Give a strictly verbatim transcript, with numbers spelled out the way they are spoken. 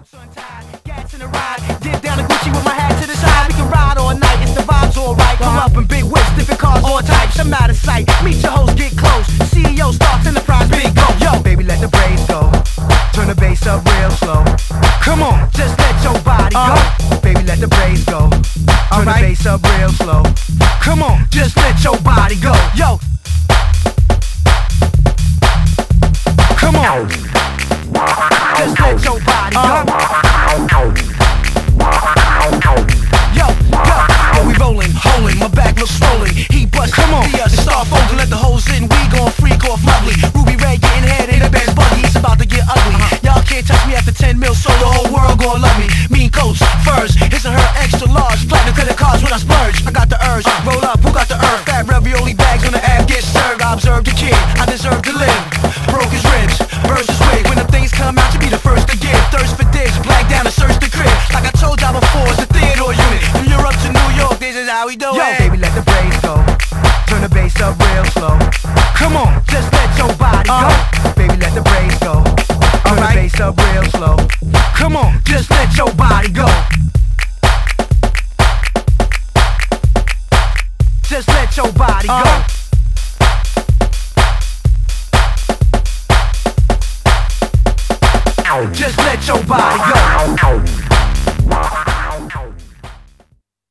sun tied, gas in the ride, dip down the Gucci with my hat to the side. We can ride all night, it's the vibes alright. Pull up in big whips, different cars, all types. I'm out of sight, meet your host, get close. C E O starts enterprise, big go. Yo, baby, let the braids go. Turn the bass up real slow. Come on, just let your body go. Uh, baby, let the braids go. Turn right. the bass up real slow. Come on, just let your body go. Yo, come on, just let your body go. Yo, yo, yo, we rolling, holding, my back looks swollen. He bust, come on, the uh, start folding, let the hoes in. We gon' freak off lovely. Ruby Red getting head in a Benz buggy. It's about to get ugly. Y'all can't touch me after ten mil, so the whole world gon' love me. Mean coats, furs, his and her extra large. Platinum credit cards when I splurge. I got the urge, roll up, who got the earth? Fat ravioli bags on the app get served. I observed the kid, I deserve to live. Broke his ribs, burst his wig. When the things come out, you be the first to give. Thirst for digs, black down to search the crib. Like I told y'all before, it's the Theodore unit. From Europe to New York, this is how we do it. Yo, baby, let the braids go. Turn the bass up real slow. Come on, just let your body go. Uh, baby, let the braids go. Turn right. the bass up real slow. Come on, just let your body go. Just let your body uh, go. Just let your body go.